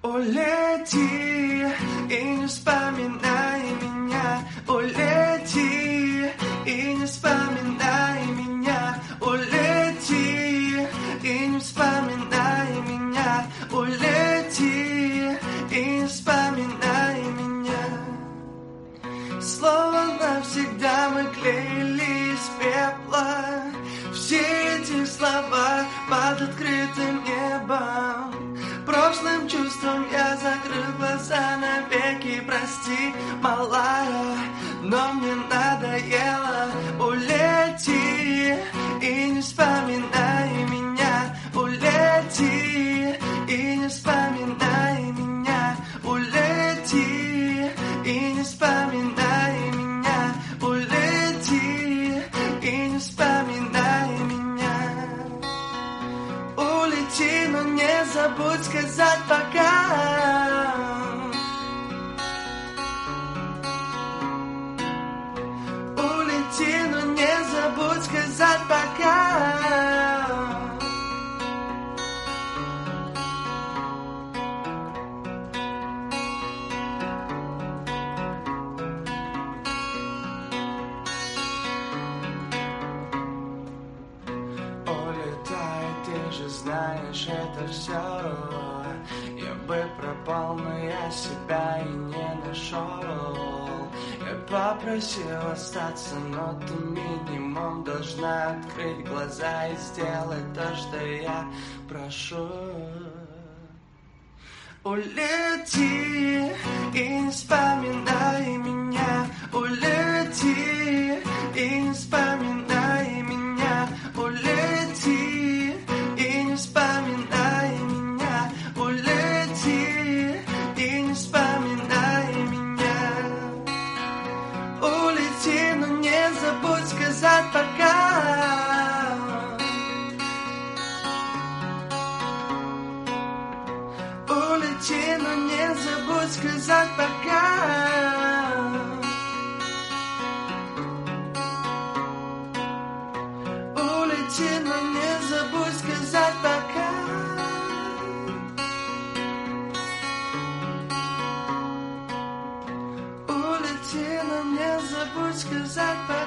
Улети и не вспоминай меня. Улети и не вспоминай меня. Улети и не вспоминай меня. Улети и не вспоминай меня. Словно навсегда мы клеили из пепла все эти слова под открытым небом. Прошлым чувством я закрыл глаза навеки. Прости, малая, но мне надоело. Улети и не вспоминай меня. Улети и не вспоминай меня. Улети и не вспоминай меня. Улети и не вспоминай меня. Улети, но не забудь сказать пока. Улети, но не забудь сказать пока. Улетай, ты же знаешь это все. Я бы пропал, но я себя и не нашел. Я попросил остаться, но ты минимум должна открыть глаза и сделать то, что я прошу. Улети и не вспоминай меня. Улети и не вспоминай меня. Улети и не вспоминай меня. Улети и не вспоминай меня. Улети, но не забудь сказать пока. Улети, но не забудь сказать пока. Улети, но не забудь сказать пока. Улети, но не забудь сказать пока.